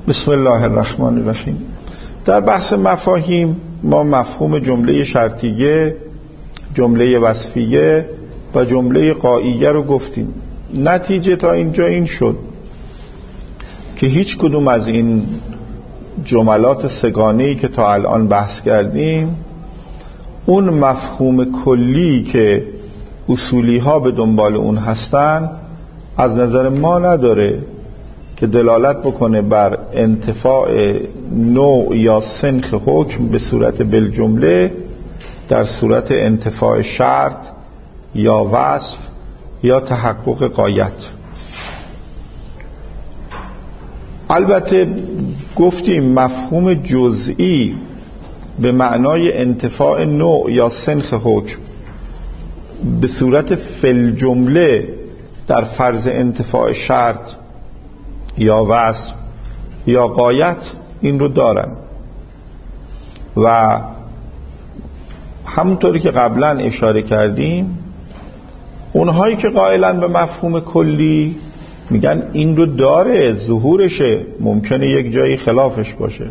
بسم الله الرحمن الرحیم. در بحث مفاهیم ما مفهوم جمله شرطیه، جمله وصفیه و جمله غاییه رو گفتیم. نتیجه تا اینجا این شد که هیچ کدوم از این جملات سگانه‌ای که تا الان بحث کردیم اون مفهوم کلی که اصولی ها به دنبال اون هستن از نظر ما نداره که دلالت بکنه بر انتفاع نوع یا سنخ حکم به صورت بالجمله در صورت انتفاع شرط یا وصف یا تحقق غایت. البته گفتیم مفهوم جزئی به معنای انتفاع نوع یا سنخ حکم به صورت فی‌الجمله در فرض انتفاع شرط یا وصف یا غایت این رو دارن و همونطوری که قبلا اشاره کردیم اونهایی که قائلن به مفهوم کلی میگن این رو داره، ظهورشه، ممکنه یک جایی خلافش باشه.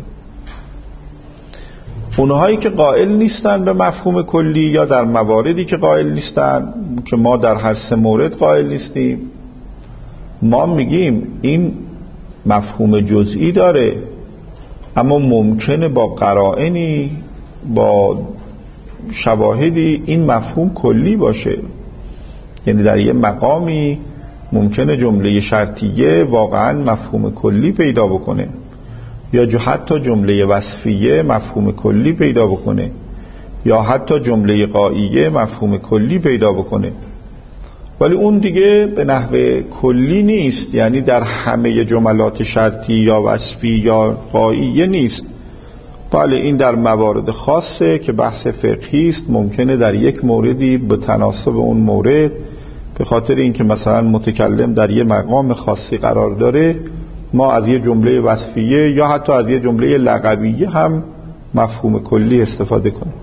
اونهایی که قائل نیستن به مفهوم کلی یا در مواردی که قائل نیستن که ما در هر سه مورد قائل نیستیم، ما میگیم این مفهوم جزئی داره اما ممکنه با قرائنی با شواهدی این مفهوم کلی باشه. یعنی در یه مقامی ممکنه جمله شرطیه واقعا مفهوم کلی پیدا بکنه یا حتی جمله وصفیه مفهوم کلی پیدا بکنه یا حتی جمله غاییه مفهوم کلی پیدا بکنه، ولی اون دیگه به نحو کلی نیست، یعنی در همه جملات شرطی یا وصفی یا غاییه نیست. بله این در موارد خاصه که بحث فقهی است، ممکنه در یک موردی به تناسب اون مورد به خاطر اینکه مثلا متکلم در یه مقام خاصی قرار داره ما از یه جمله وصفیه یا حتی از یه جمله لقبیه هم مفهوم کلی استفاده کنیم.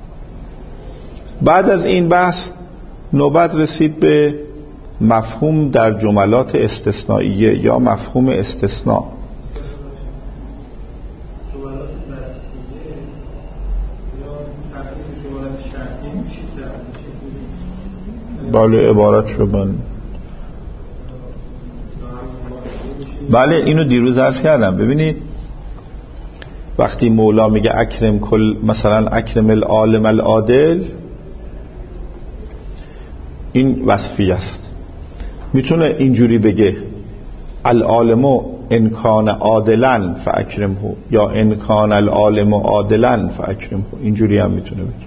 بعد از این بحث نوبت رسید به مفهوم در جملات استثنائیه یا مفهوم استثناء. بله عبارت شد. بله اینو دیروز عرض کردم. ببینید وقتی مولا میگه اکرم کل، مثلا اکرم العالم العادل، این وصفی است. میتونه اینجوری بگه العالم ان کان عادلا فاکرمه یا ان کان العالم عادلا فاکرمه، اینجوری هم میتونه بگه.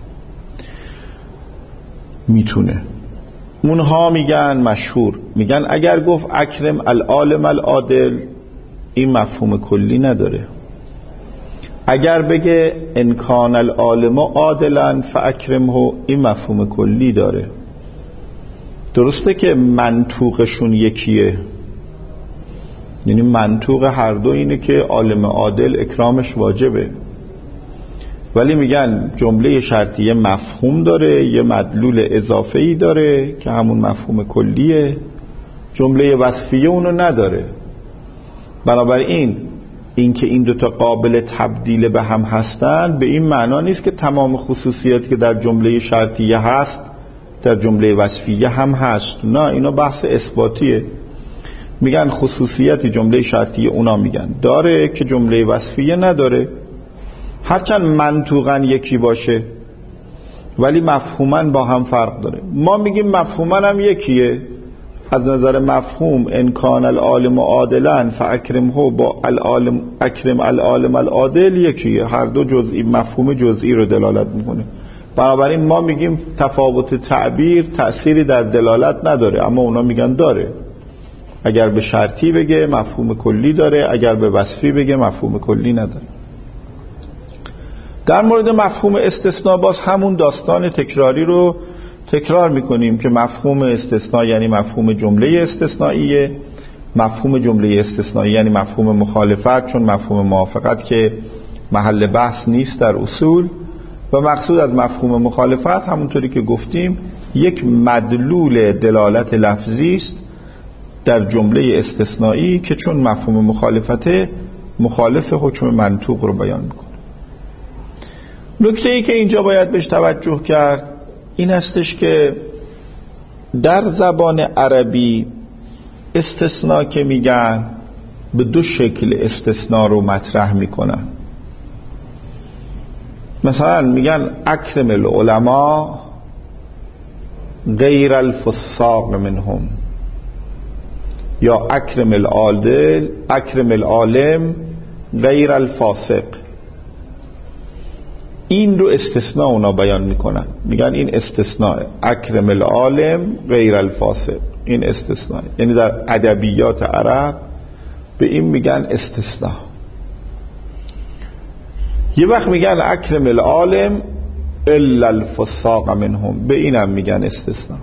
میتونه. اونها میگن مشهور میگن اگر گفت اکرم العالم العادل این مفهوم کلی نداره. اگر بگه ان کان العالم عادلا فاکرمه این مفهوم کلی داره. درسته که منطوقشون یکیه، یعنی منطوق هر دو اینه که عالم عادل اکرامش واجبه، ولی میگن جمله شرطیه مفهوم داره، یه مدلول اضافه‌ای داره که همون مفهوم کلیه، جمله وصفیه اونو نداره. بنابراین اینکه این دوتا قابل تبدیل به هم هستن به این معنا نیست که تمام خصوصیاتی که در جمله شرطیه هست در جمله وصفیه هم هست. نه، اینا بحث اثباتیه. میگن خصوصیتی جمله شرطیه اونا میگن داره که جمله وصفیه نداره، هرچند منطوقاً یکی باشه ولی مفهوماً با هم فرق داره. ما میگیم مفهوماً هم یکیه. از نظر مفهوم ان کان العالم عادلا فاکرمه با العالم اکرم العالم العادل یکیه، هر دو جزئی مفهوم جزئی رو دلالت میکنه. بنابراین ما میگیم تفاوت تعبیر تأثیری در دلالت نداره، اما اونا میگن داره. اگر به شرطی بگه مفهوم کلی داره، اگر به وصفی بگه مفهوم کلی نداره. در مورد مفهوم استثناء باز همون داستان تکراری رو تکرار میکنیم که مفهوم استثناء یعنی مفهوم جمله استثنائیه، مفهوم جمله استثنایی یعنی مفهوم مخالفت، چون مفهوم موافقت که محل بحث نیست در اصول، و مقصود از مفهوم مخالفت همونطوری که گفتیم یک مدلول دلالت لفظی است در جمله استثنایی که چون مفهوم مخالفته مخالف حکم منطوق رو بیان میکنه. نکته‌ای که اینجا باید بهش توجه کرد این هستش که در زبان عربی استثناء که میگن به دو شکل استثناء رو مطرح میکنن. مثلا میگن اکرم العلماء غیر الفساق منهم، یا اکرم العادل اکرم العالم غیر الفاسق. این رو استثناء اونا بیان میکنن، میگن این استثناء اکرم العالم غیر الفاسق، این استثناء. یعنی در ادبیات عرب به این میگن استثناء. یه وقت میگن اکرم العالم الا الفساق منهم، به اینم میگن استثناء.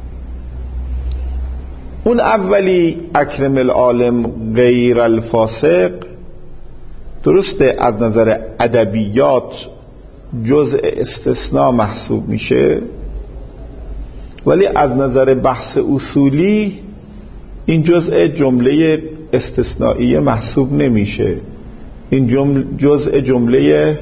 اون اولی اکرم العالم غیر الفاسق درسته از نظر ادبیات جزء استثناء محسوب میشه، ولی از نظر بحث اصولی این جزء جمله استثنائیه محسوب نمیشه، این جزء جمله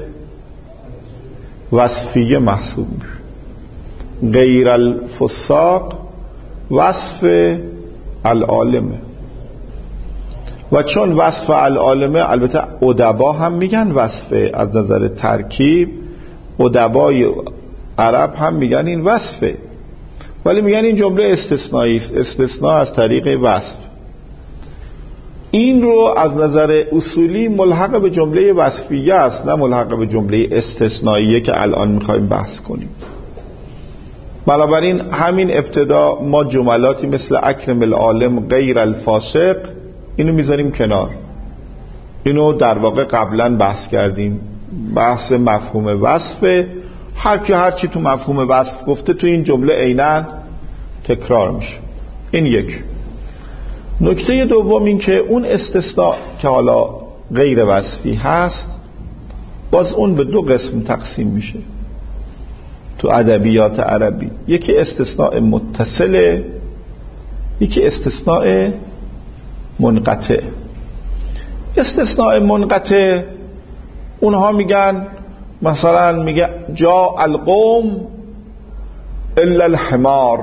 وصفیه محسوب میشه. غیر الفساق وصف العالمه، و چون وصف العالمه البته ادبا هم میگن وصفه، از نظر ترکیب ادبای عرب هم میگن این وصفه، ولی میگن این جمله استثنایی است، استثناء از طریق وصف. این رو از نظر اصولی ملحق به جمله وصفیه است، نه ملحق به جمله استثنائیه که الان میخوایم بحث کنیم. بنابراین همین ابتدا ما جملاتی مثل اکرم العالم غیر الفاسق اینو میذاریم کنار. اینو در واقع قبلا بحث کردیم، بحث مفهوم وصفه. هر چی تو مفهوم وصف گفته تو این جمله عیناً تکرار میشه. این یک. نکته دوم این که اون استثناء که حالا غیر وصفی هست باز اون به دو قسم تقسیم میشه تو ادبیات عربی. یکی استثناء متصله، یکی استثناء منقطع. استثناء منقطع اونها میگن مثلا میگه جا القوم الا الحمار،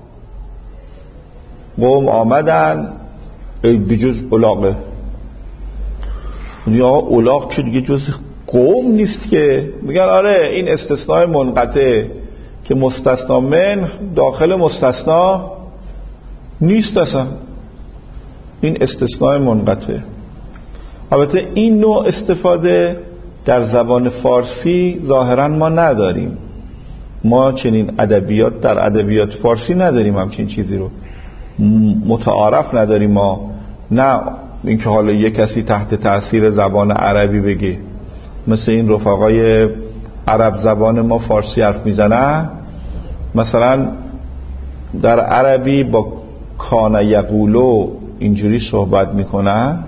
قوم آمدن بجز الاغه. یا الاغ که دیگه جز قوم نیست که. میگن آره این استثناء منقطع که مستثنا من داخل مستثنا نیست اصلا، این استثناء منقطع. البته این نوع استفاده در زبان فارسی ظاهرا ما نداریم، ما چنین ادبیات در ادبیات فارسی نداریم، همچین چیزی رو متعارف نداریم ما. نه اینکه حالا یک کسی تحت تأثیر زبان عربی بگه مثل این رفقای عرب زبان ما فارسی حرف میزنن، مثلا در عربی با کان یقولو اینجوری صحبت میکنن،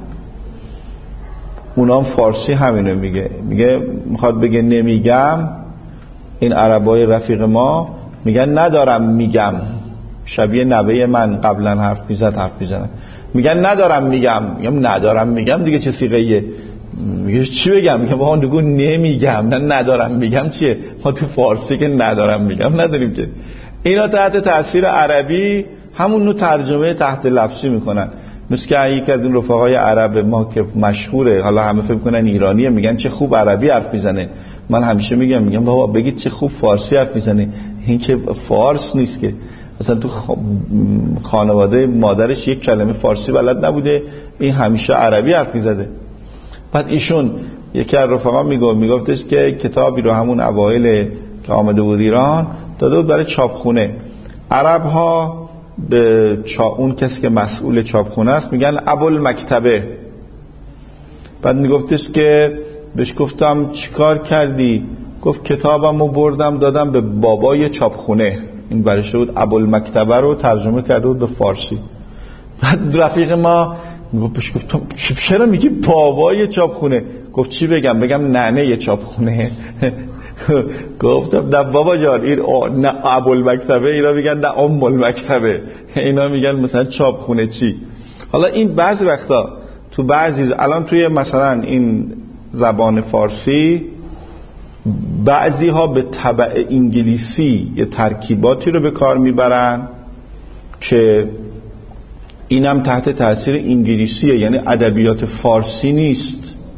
اونام فارسی همینو میگه میخواد بگه نمیگم. این عربای رفیق ما میگن ندارم میگم، شبیه نوه من قبلا حرف میزنن، میگن ندارم میگم دیگه چه صیغه‌ایه؟ میگه چی بگم؟ میگه با اون نمیگم، نه ندارم میگم چیه؟ ما تو فارسی که ندارم میگم نداریم که. اینا تحت تاثیر عربی همون نوع ترجمه تحت لفظی میکنن. مثل که یکی از این رفقای عرب ما که مشهوره، حالا همه فکر میکنن ایرانیه، میگن چه خوب عربی حرف میزنه. من همیشه میگم بابا بگید چه خوب فارسی حرف میزنه، این که فارس نیست که. اصلا تو خانواده مادرش یک کلمه فارسی بلد نبوده، این همیشه عربی حرف میزده. بعد ایشون یکی از رفقا میگفتش که کتابی رو همون اوایل که آمده بود ایران داده بود برای چاپخونه. عرب ها به اون کسی که مسئول چاپخونه است میگن ابوالمکتبه. بعد میگفتش که بهش گفتم چیکار کردی؟ گفت کتابمو بردم دادم به بابای چاپخونه. این برش بود ابوالمکتبه رو ترجمه کرده بود به فارسی. بعد رفیق ما بهش گفتم چرا میگی بابای چاپخونه؟ گفت چی بگم ننه چاپخونه. گفتم نه بابا جان این نه ابوالمکتبه، اینا میگن نه ام المکتبه، اینا میگن مثلا چاپخونه چی. حالا این بعضی وقتا تو بعضی الان توی مثلا این زبان فارسی بعضی ها به تبع انگلیسی یه ترکیباتی رو به کار میبرن که اینم تحت تاثیر انگلیسیه، یعنی ادبیات فارسی نیست.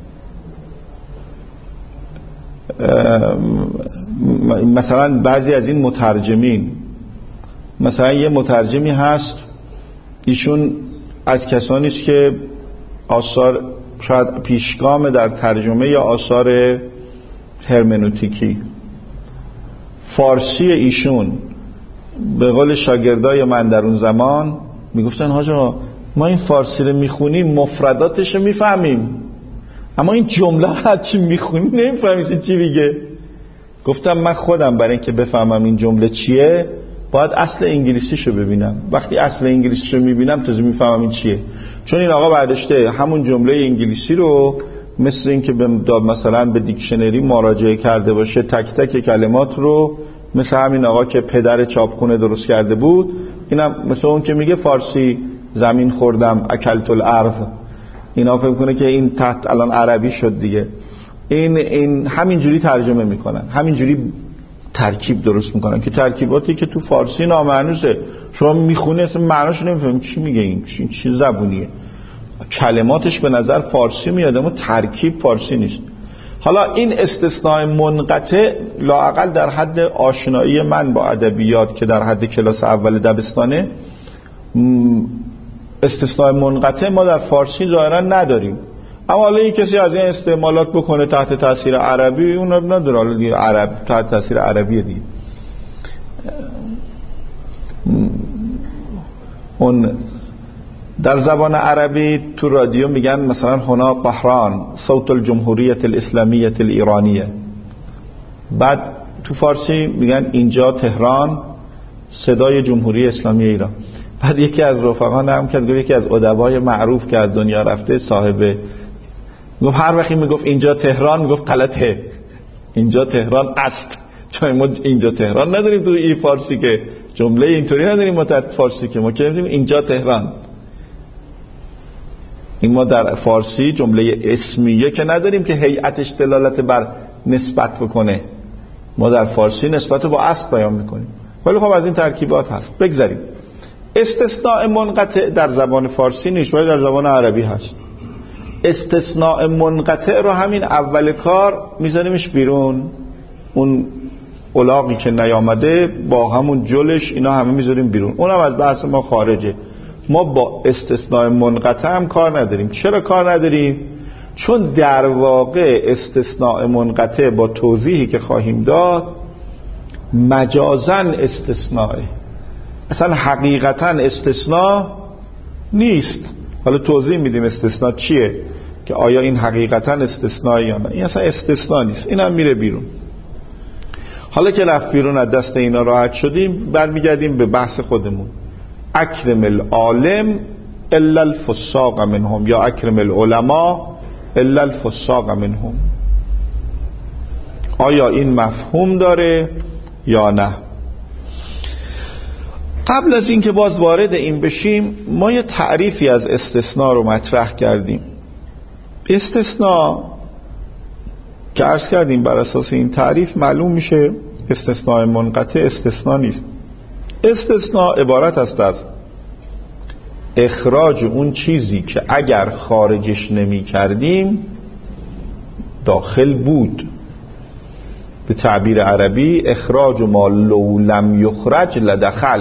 مثلا بعضی از این مترجمین، مثلا یه مترجمی هست ایشون از کسانی است که آثار شاید پیشگام در ترجمه یا آثار هرمنوتیکی فارسی ایشون به قول شاگردای من در اون زمان میگفتن حاجا ما این فارسی رو میخونیم مفرداتش رو میفهمیم اما این جمله هر چی میخونی نمیفهمیم چی میگه. گفتم من خودم برای اینکه بفهمم این جمله چیه باید اصل انگلیسیشو ببینم، وقتی اصل انگلیسیشو میبینم تازه میفهمم این چیه، چون این آقا برداشته همون جمله انگلیسی رو مثل اینکه مثلا به دیکشنری مراجعه کرده باشه تک تک کلمات رو، مثل همین آقا که پدر چاپخونه درست کرده بود، اینم مثل اون که میگه فارسی زمین خوردم اکلت الارض، اینا فکر کنه که این تحت الان عربی شد دیگه. این همینجوری ترجمه میکنن، همینجوری ترکیب درست میکنن که ترکیباتی که تو فارسی نامعنوسه، شما میخونی اصلا معناش نمیفهمی چی میگه، این چی زبونیه، کلماتش به نظر فارسی میاد اما ترکیب فارسی نیست. حالا این استثناء منقطع لااقل در حد آشنایی من با ادبیات که در حد کلاس اول دبستانه، استثناء منقطع ما در فارسی ظاهرا نداریم، اما حالا این کسی از این استعمالات بکنه تحت تاثیر عربی اون نداره، حالا دیگه عرب تحت تاثیر عربی دیگه. اون در زبان عربی تو رادیو میگن مثلا هنا طهران صوت الجمهوریت الاسلامیه الایرانیه، بعد تو فارسی میگن اینجا تهران صدای جمهوری اسلامی ایران. بعد یکی از رفقان هم کرد گفت یکی از ادبای معروف که از دنیا رفته صاحب گفت هر وقتی میگفت اینجا تهران میگفت غلطه، اینجا تهران است، چون ما اینجا تهران نداریم تو این فارسی، که جمله اینطوری نداریم ما در فارسی که ما که میگیم اینجا تهران، این ما در فارسی جمله اسمیه که نداریم که هیئتش دلالت بر نسبت بکنه، ما در فارسی نسبت رو با اصل بیان میکنیم. ولی خب از این ترکیبات هست. بگذاریم. استثناء منقطع در زبان فارسی نیست ولی در زبان عربی هست. استثناء منقطع رو همین اول کار میذاریمش بیرون، اون الاغی که نیامده با همون جلش اینا همه میذاریم بیرون، اونم از بحث ما خارجه. ما با استثناء منقطع هم کار نداریم. چرا کار نداریم؟ چون در واقع استثناء منقطع با توضیحی که خواهیم داد مجازاً استثناءه، اصلا حقیقتاً استثناء نیست. حالا توضیح میدیم استثناء چیه، که آیا این حقیقتاً استثناء یا نه. این اصلا استثناء نیست، این هم میره بیرون. حالا که رفت بیرون از دست اینا راحت شدیم، برمیگردیم به بحث خودمون. اکرم العالم الا الفساق منهم، یا اکرم العلماء الا الفساق منهم. آیا این مفهوم داره یا نه؟ قبل از اینکه باز وارد این بشیم ما یه تعریفی از استثناء رو مطرح کردیم. استثناء که عرض کردیم بر اساس این تعریف معلوم میشه استثناء منقطع استثناء نیست. استثناء عبارت است از اخراج اون چیزی که اگر خارجش نمی کردیم داخل بود. به تعبیر عربی اخراج ما لو لم یخرج لدخل،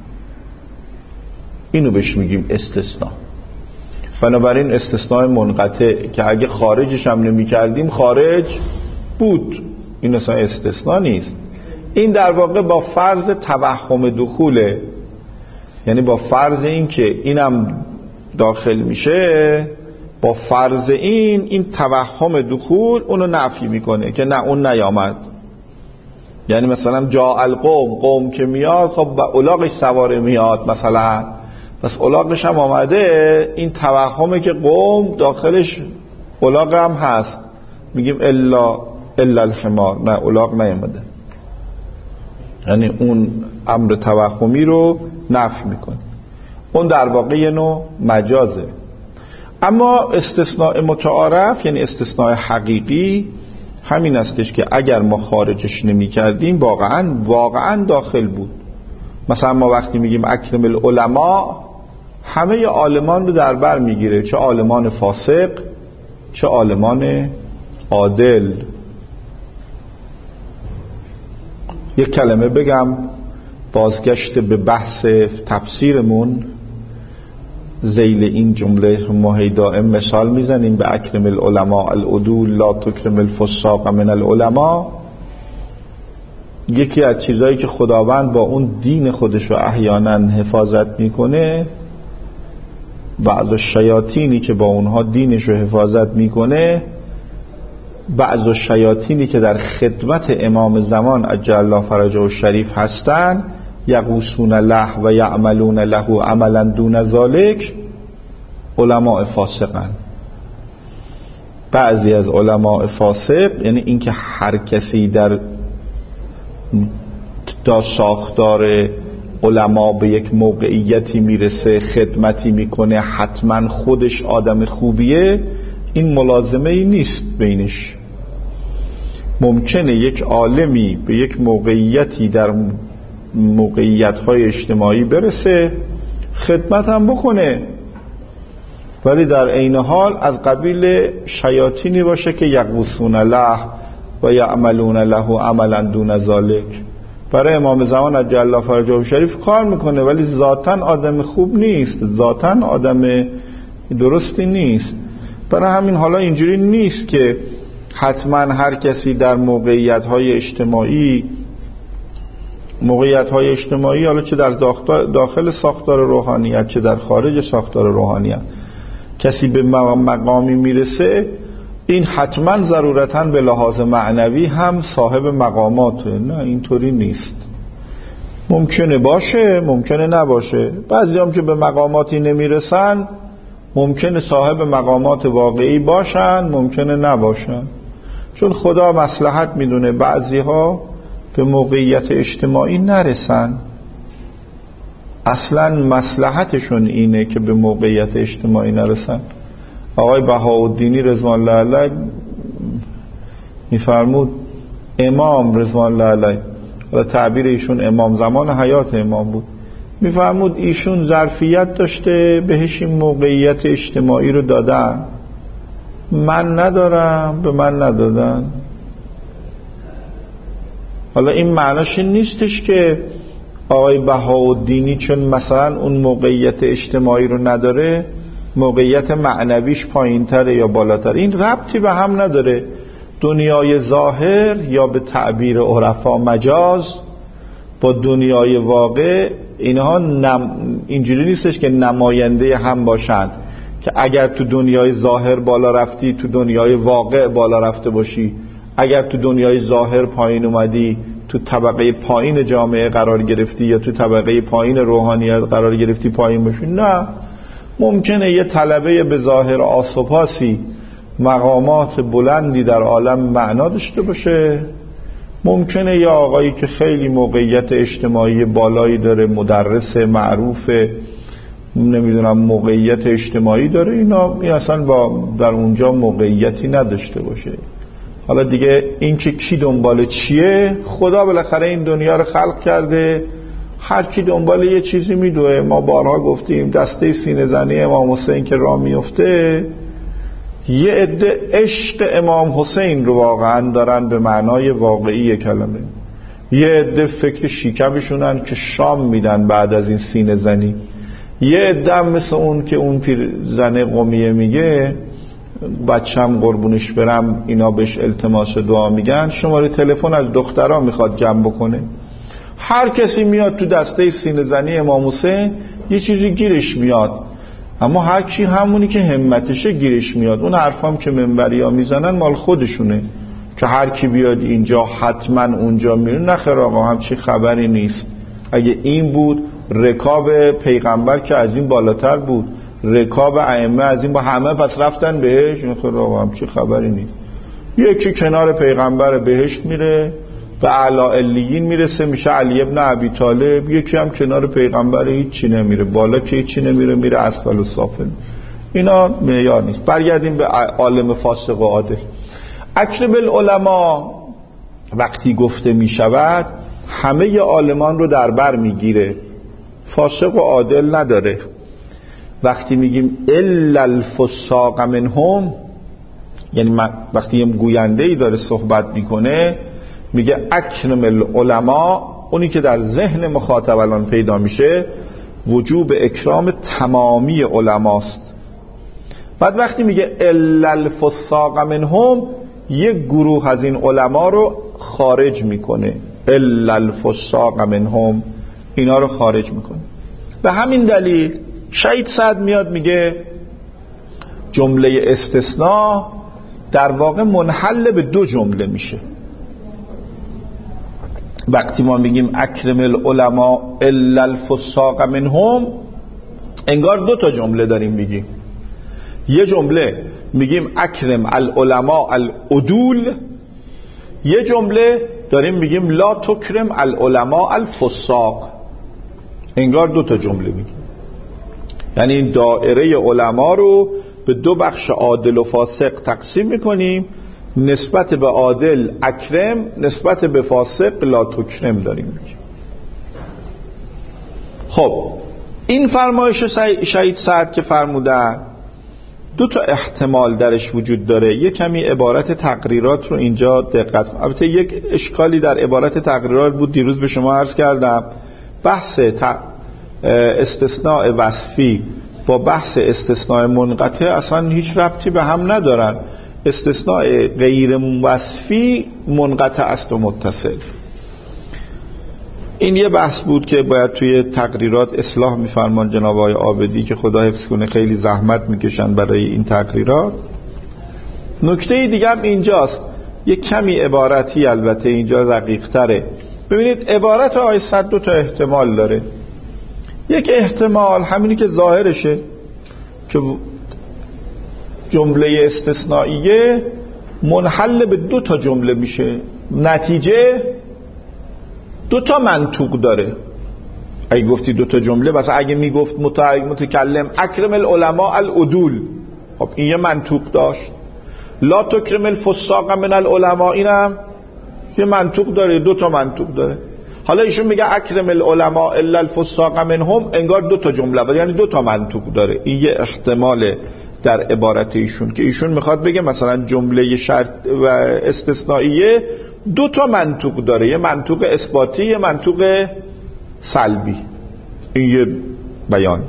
اینو بهش میگیم استثناء. بنابراین استثناء منقطع که اگه خارجش هم نمی کردیم خارج بود، این اصلا استثناء نیست. این در واقع با فرض توهم دخوله، یعنی با فرض این که اینم داخل میشه، با فرض این توهم دخول اونو نفی میکنه که نه اون نیامد. یعنی مثلا جا القوم، قوم که میاد خب با الاغش سواره میاد مثلا، پس الاغش هم آمده، این توهمه که قوم داخلش الاغ هم هست، میگیم الا الحمار، نه الاغ نیامده، یعنی اون امر توهمی رو نفی میکنه. اون در واقع یه نوع مجازه. اما استثناء متعارف یعنی استثناء حقیقی همین استش که اگر ما خارجش نمی کردیم واقعا داخل بود. مثلا ما وقتی میگیم اکرم العلماء همه عالمان رو در بر میگیره، چه عالمان فاسق چه عالمان عادل. یک کلمه بگم بازگشت به بحث تفسیرمون، ذیل این جمله ما دائم مثال میزنیم به اکرم العلماء العدول لا تکرم الفساق من العلماء. یکی از چیزایی که خداوند با اون دین خودش رو احیانا حفاظت میکنه، بعض شیاطینی که با اونها دینش رو حفاظت میکنه، بعض شیاطینی که در خدمت امام زمان عجل الله فرجه الشریف هستن، یغوصون له و یعملون له عملا دون ذالک، علماء فاسقن. بعضی از علماء فاسق یعنی اینکه هر کسی در ساختار علما به یک موقعیتی میرسه، خدمتی میکنه، حتما خودش آدم خوبیه، این ملازمه ای نیست بینش. ممکنه یک عالمی به یک موقعیتی در موقعیت‌های اجتماعی برسه، خدمت هم بکنه، ولی در عین حال از قبیل شیاطینی باشه که یغوصون له و یعملون له عملا دون ذالک. برای امام زمان عجل الله فرجه الشریف کار میکنه ولی ذاتاً آدم خوب نیست، ذاتاً آدم درستی نیست. برای همین حالا اینجوری نیست که حتما هر کسی در موقعیت‌های اجتماعی حالا چه در داخل ساختار روحانیت چه در خارج ساختار روحانیت کسی به مقامی میرسه، این حتما ضرورتاً به لحاظ معنوی هم صاحب مقاماته. نه، اینطوری نیست. ممکنه باشه، ممکنه نباشه. بعضی هم که به مقاماتی نمیرسن ممکنه صاحب مقامات واقعی باشن، ممکنه نباشن، چون خدا مصلحت میدونه بعضی ها به موقعیت اجتماعی نرسن. اصلا مصلحتشون اینه که به موقعیت اجتماعی نرسن. آقای بهاءالدینی رضوان الله علیه میفرمود، امام رضوان الله علیه، و تعبیر ایشون امام زمان حیات امام بود، میفرمود ایشون ظرفیت داشته بهش این موقعیت اجتماعی رو دادن، من ندارم، به من ندادن. حالا این معناش این نیستش که آقای بهاءالدینی چون مثلا اون موقعیت اجتماعی رو نداره موقعیت معنویش پایین‌تره یا بالاتر. این ربطی به هم نداره. دنیای ظاهر یا به تعبیر عرفا مجاز با دنیای واقع اینها اینجوری نیستش که نماینده هم باشند، که اگر تو دنیای ظاهر بالا رفتی تو دنیای واقع بالا رفته باشی، اگر تو دنیای ظاهر پایین اومدی تو طبقه پایین جامعه قرار گرفتی یا تو طبقه پایین روحانیت قرار گرفتی پایین باشی. نه، ممکنه یه طلبه به ظاهر آسوپاسی مقامات بلندی در عالم معنا داشته باشه، ممکنه یه آقایی که خیلی موقعیت اجتماعی بالایی داره، مدرس معروف، نمیدونم موقعیت اجتماعی داره، اینا اصلا در اونجا موقعیتی نداشته باشه. حالا دیگه این که کی دنبال چیه، خدا بالاخره این دنیا رو خلق کرده، هر کی دنبال یه چیزی میدوه. ما بارها گفتیم دسته سینه زنی امام حسین که راه میفته، یه عده عشق امام حسین رو واقعا دارن به معنای واقعی کلمه، یه عده فکر شیکمشونن که شام میدن بعد از این سینه زنی، یه عده هم مثل اون که اون پیر زنه قمیه میگه بچم قربونش برم اینا بهش التماس دعا میگن، شماره تلفن از دخترها میخواد جمع بکنه. هر کسی میاد تو دسته سینه زنی امام حسین یه چیزی گیرش میاد، اما هر کی همونی که همتشه گیرش میاد. اون حرفام که منبری ها میزنن مال خودشونه که هر کی بیاد اینجا حتما اونجا میره. نخیر آقا، همچی خبری نیست. اگه این بود رکاب پیغمبر که از این بالاتر بود، رکاب ائمه از این با همه پس رفتن بهش. نخیر آقا، همچی خبری نیست. یکی کنار پیغمبر بهشت میره به اعلی علیین میرسه میشه علی ابن ابی طالب، یکی هم کنار پیغمبر هیچی نمیره، بالا که هیچی نمیره، میره اسفل السافل. اینا معیار نیست. برگردیم به عالم فاسق و عادل. اکرم العلماء وقتی گفته می شود همه عالمان رو در بر می گیره، فاسق و عادل نداره. وقتی میگیم الا الفساق منهم، یعنی وقتی یه گوینده ای داره صحبت میکنه میگه اکرم العلماء، اونی که در ذهن مخاطب الان پیدا میشه وجوب اکرام تمامی علماست. بعد وقتی میگه الا الفساق منهم، یک گروه از این علما رو خارج میکنه، الا الفساق منهم، اینا رو خارج میکنه. به همین دلیل شهید سعد میاد میگه جمله استثناء در واقع منحل به دو جمله میشه. وقتی ما میگیم اکرم العلماء الا الفساق منهم، انگار دو تا جمله داریم میگیم. یه جمله میگیم اکرم العلماء العدول، یه جمله داریم میگیم لا تکرم العلماء الفساق. انگار دو تا جمله میگیم، یعنی این دائره علما رو به دو بخش عادل و فاسق تقسیم میکنیم. نسبت به عادل اکرم، نسبت به فاسق لا تکرم داریم میگیم. خب این فرمایش شهید سعد که فرمودن دو تا احتمال درش وجود داره. یک کمی عبارت تقریرات رو اینجا دقت کنید. البته یک اشکالی در عبارت تقریرات بود، دیروز به شما عرض کردم بحث استثناء وصفی با بحث استثناء منقطع اصلا هیچ ربطی به هم ندارن. استثناء غیر وصفی منقطع است و متصل. این یه بحث بود که باید توی تقریرات اصلاح می‌فرمان جناب آقای عابدی که خدا حفظ کنه، خیلی زحمت میکشن برای این تقریرات. نکته دیگه هم اینجاست، یه کمی عبارتی البته اینجا رقیق تره. ببینید عبارت آقای صد دو تا احتمال داره. یک احتمال همینی که ظاهرشه که جمله استثنائیه منحل به دو تا جمله میشه، نتیجه دو تا منطوق داره. اگه گفتی دو تا جمله، مثلا اگه میگفت متکلم اکرم العلماء العدول، خب این یه منطوق داشت. لا تکرم الفساق من العلماء، اینم یه منطوق داره، دو تا منطوق داره. حالا ایشون میگه اکرم العلماء الا الفساق منهم، انگار دو تا جمله داره، یعنی دو تا منطوق داره. این یه احتماله در عبارت ایشون که ایشون میخواد بگه مثلا جمله شرط و استثنائیه دو تا منطوق داره، یه منطوق اثباتی، یه منطوق سلبی. این یه بیان.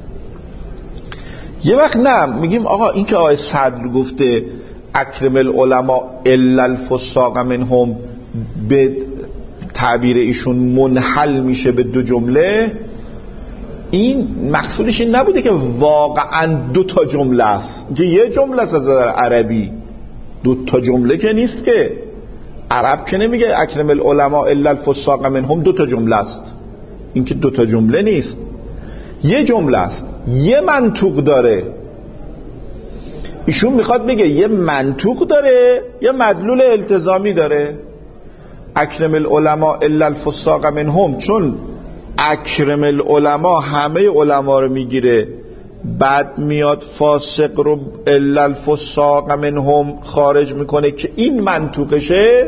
یه وقت نه میگیم آقا این که آقای صدر گفته اکرم العلماء الا الفساق منهم به تعبیر ایشون منحل میشه به دو جمله، این مقصودش این نبوده که واقعا دو تا جمله است، که یه جمله است. از عربی دو تا جمله که نیست، که عرب که نمیگه اکرم العلماء الا الفساق منهم دو تا جمله است. این که دو تا جمله نیست، یه جمله است، یه منطوق داره. ایشون میخواد بگه یه منطوق داره، یه مدلول التزامی داره. اکرم العلماء الا الفساق منهم، چون اکرم العلماء همه علما رو میگیره، بعد میاد فاسق رو الا الفساق منهم خارج میکنه که این منطوقشه.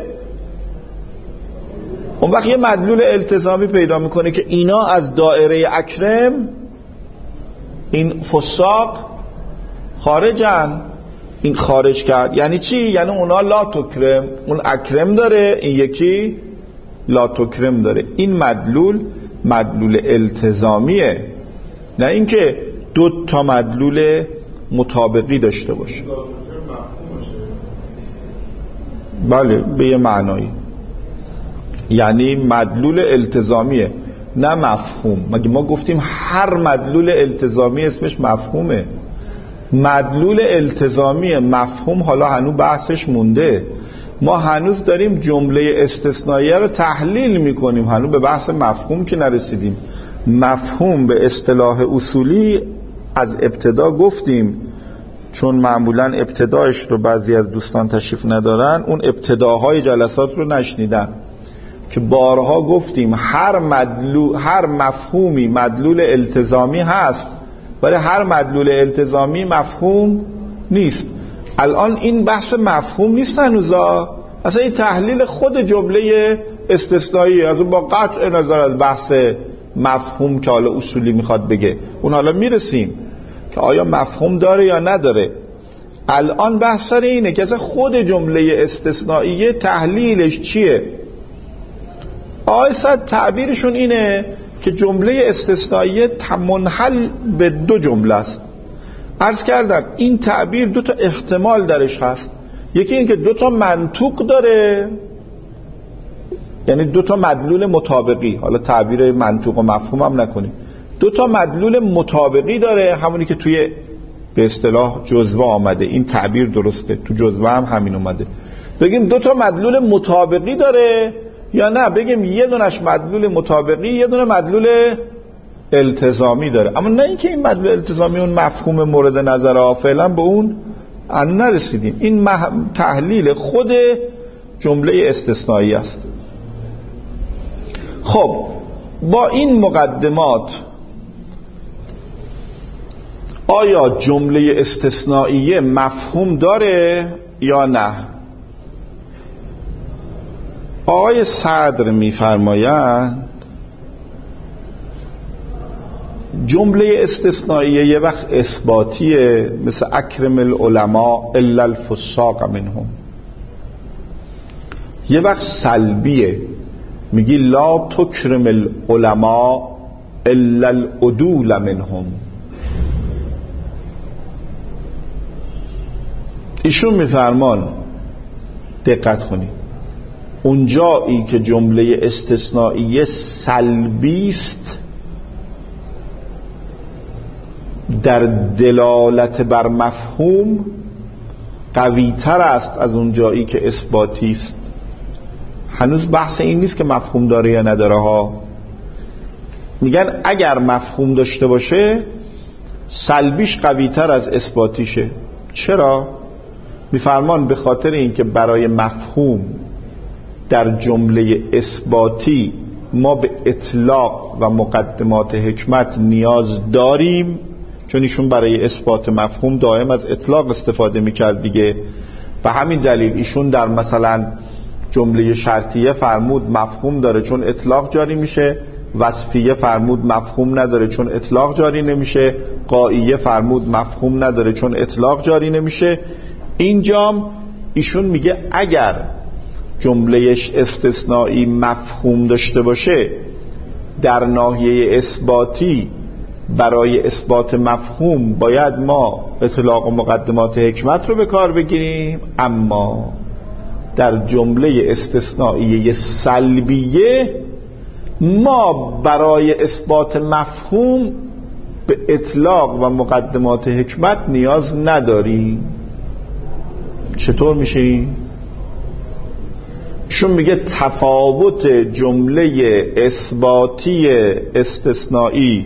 اون وقت یه مدلول التزامی پیدا میکنه که اینا از دائره اکرم، این فساق خارجن. این خارج کرد یعنی چی؟ یعنی اونا لا تکرم، اون اکرم داره، این یکی لا تکرم داره. این مدلول التزامیه، نه اینکه دو تا مدلول مطابقی داشته باشه. بله به یه معنایی، یعنی مدلول التزامیه نه مفهوم. مگه ما گفتیم هر مدلول التزامی اسمش مفهومه؟ مدلول التزامی، مفهوم حالا هنوز بحثش مونده. ما هنوز داریم جمله استثنائیه رو تحلیل میکنیم، هنوز به بحث مفهوم که نرسیدیم. مفهوم به اصطلاح اصولی از ابتدا گفتیم، چون معمولا ابتدایش رو بعضی از دوستان تشریف ندارن، اون ابتداهای جلسات رو نشنیدن که بارها گفتیم هر مفهومی مدلول التزامی هست. برای هر مدلول التزامی مفهوم نیست. الان این بحث مفهوم نیست هنوزا، اصلا این تحلیل خود جمله استثنایی، از اون با قطع نظر از بحث مفهوم که حالا اصولی میخواد بگه، اون حالا میرسیم که آیا مفهوم داره یا نداره. الان بحث سر اینه که اصلا خود جمله استثنائیه تحلیلش چیه. آیسد تعبیرشون اینه که جمله استثنائیه منحل به دو جمله است. عرض کردم این تعبیر دو تا احتمال درش هست. یکی این که دو تا منطوق داره، یعنی دو تا مدلول مطابقی، حالا تعبیر منطوق و مفهوم هم نکنیم، دو تا مدلول مطابقی داره، همونی که توی به اصطلاح جزوه آمده. این تعبیر درسته، تو جزوه هم همین اومده. بگیم دو تا مدلول مطابقی داره یا نه بگیم یه دونش مدلول مطابقی، یه دونه مدلول التزامی داره. اما نه اینکه این مدلول التزامی اون مفهوم مورد نظر، فعلا به اون نرسیدیم. این تحلیل خود جمله استثنایی است. خب با این مقدمات آیا جمله استثنائیه مفهوم داره یا نه؟ آقای صدر میفرمایند جمله استثنائیه یه وقت اثباتیه، مثل اکرم العلماء الا الفساق منهم. یه وقت سلبیه، میگی لا تکرم العلماء الا العدول منهم. ایشون میفرمان دقت کنید، اونجایی که جمله استثنائیه سلبی است در دلالت بر مفهوم قوی تر است از اونجایی که اثباتی است. هنوز بحث این نیست که مفهوم داره یا نداره ها. میگن اگر مفهوم داشته باشه سلبیش قوی تر از اثباتیشه. چرا؟ میفرمان به خاطر اینکه برای مفهوم در جمله اثباتی ما به اطلاق و مقدمات حکمت نیاز داریم، چون ایشون برای اثبات مفهوم دائم از اطلاق استفاده میکرد دیگه. به همین دلیل ایشون در مثلا جمله شرطیه فرمود مفهوم داره چون اطلاق جاری میشه، وصفیه فرمود مفهوم نداره چون اطلاق جاری نمیشه، غائیه فرمود مفهوم نداره چون اطلاق جاری نمیشه. اینجام ایشون میگه اگر جملهش استثنایی مفهوم داشته باشه در ناحیه اثباتی برای اثبات مفهوم باید ما اطلاق و مقدمات حکمت رو به کار بگیریم، اما در جمله استثنائیه سلبیه ما برای اثبات مفهوم به اطلاق و مقدمات حکمت نیاز نداریم. چطور میشه؟ شون میگه تفاوت جمله اثباتی استثنایی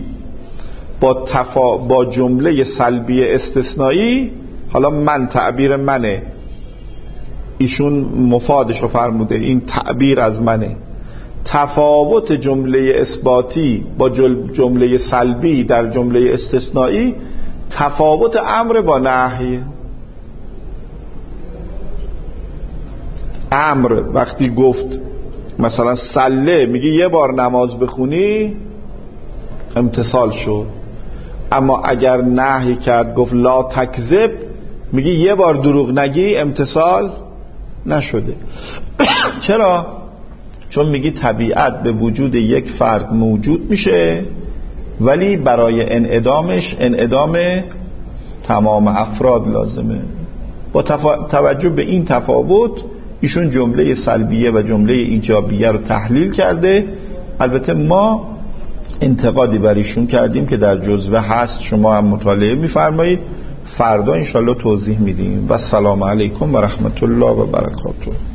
با جمله سلبی استثنایی، حالا من تعبیر منه، ایشون مفادشو فرموده، این تعبیر از منه، تفاوت جمله اثباتی با جمله سلبی در جمله استثنایی تفاوت امر با نهی. امر وقتی گفت مثلا سله، میگه یه بار نماز بخونی امتثال شد، اما اگر نهی کرد گفت لا تکذب، میگه یه بار دروغ نگی امتثال نشده. چرا؟ چون میگی طبیعت به وجود یک فرد موجود میشه ولی برای انعدامش انعدام تمام افراد لازمه. با توجه به این تفاوت ایشون جمله سلبیه و جمله ایجابیه رو تحلیل کرده. البته ما انتقادی بر ایشون کردیم که در جزوه هست، شما هم مطالعه میفرمایید، فردا انشالله توضیح میدیم. و السلام علیکم و رحمت الله و برکاته.